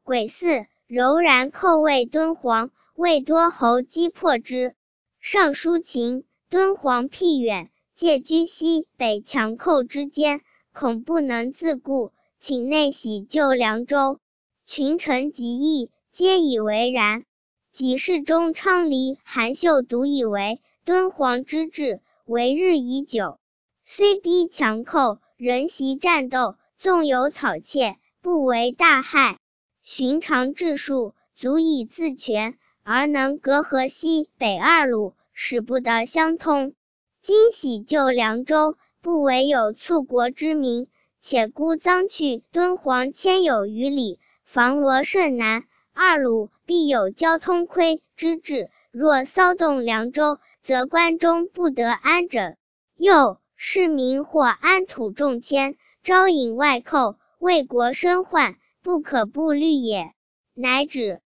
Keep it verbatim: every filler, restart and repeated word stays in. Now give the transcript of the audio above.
癸巳，柔然寇魏敦煌，魏多侯击破之。上书秦，敦煌僻远，介居西北强寇之间，恐不能自固，请内喜救凉州。群臣极议，皆以为然。己世中昌黎、韩秀独以为，敦煌之治，为日已久，虽逼强寇，仍习战斗，纵有草窃，不为大害。寻常治术，足以自全，而能隔河西北二路，使不得相通。今喜救凉州，不惟有促国之名，且孤臧去敦煌千有余里，防罗甚难，二路必有交通亏之志，若骚动凉州，则关中不得安整。又市民或安土重迁，招引外寇，为国生患，不可不虑也。乃止。